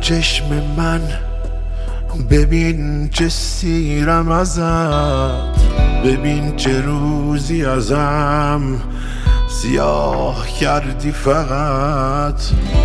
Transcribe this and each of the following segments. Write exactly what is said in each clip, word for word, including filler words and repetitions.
چشم من، ببین چه سیرم ازت، ببین چه روزی ازم سیاه کردی فقط.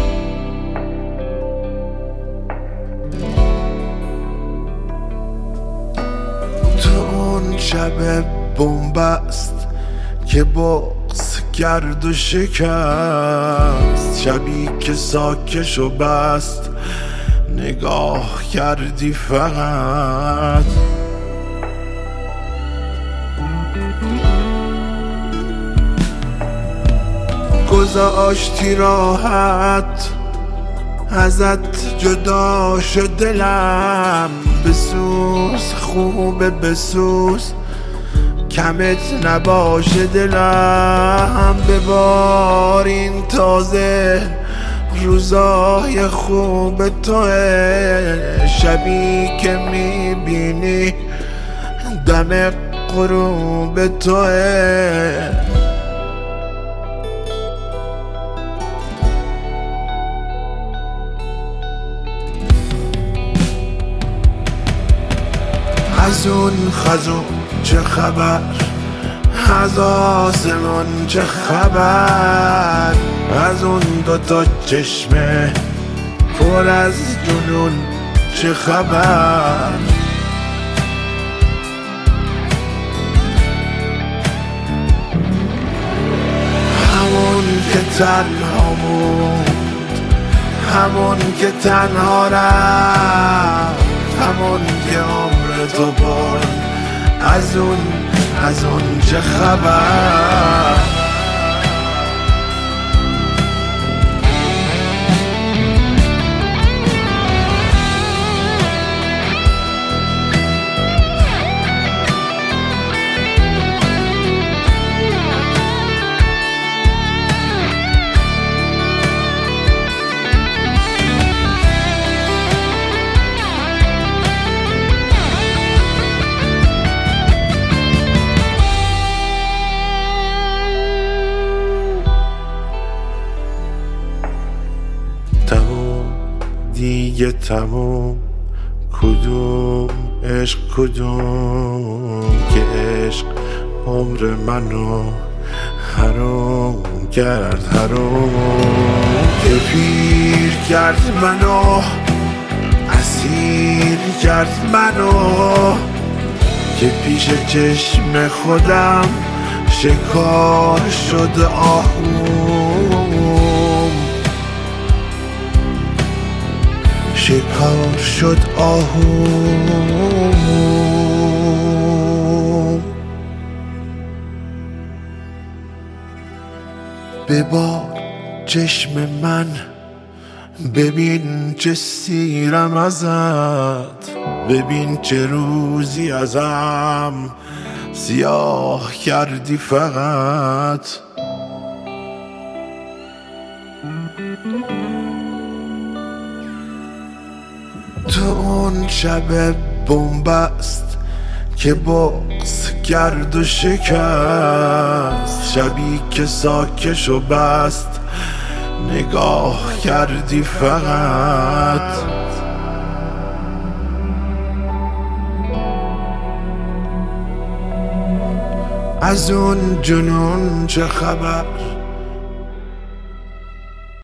تو اون شب بنبست که بغض کرد و شکست، شبی که ساکش و بست نگاه کردی فقط. گذاشتی راحت ازت جدا شد دلم، بسوز خوبه بسوز کمت نباشه دلم. ببارین تازه روزای خوب توه، شبی که میبینی دم غروب توه. از اون خزون چه خبر، از آسمون چه خبر، از اون دوتا چشمه پر از جنون چه خبر. همون که تنها بود، همون که تنها رفت، همون که عمر تو برد، از اون از اون چه خبر. تموم دیگه تموم، کدوم عشق کدوم که عشق عمر منو حرام کرد، حرام که پیر کرد منو، اسیر کرد منو، که پیش چشم خودم شکار شد آهوم، شکار شد آهوم. ببار چشم من، ببین چه سیرم ازت، ببین چه روزی ازم سیاه کردی فقط. تو اون شب بنبست که بغض کرد و شکست، شبی که ساکش و بست نگاه کردی فقط. از اون جنون چه خبر،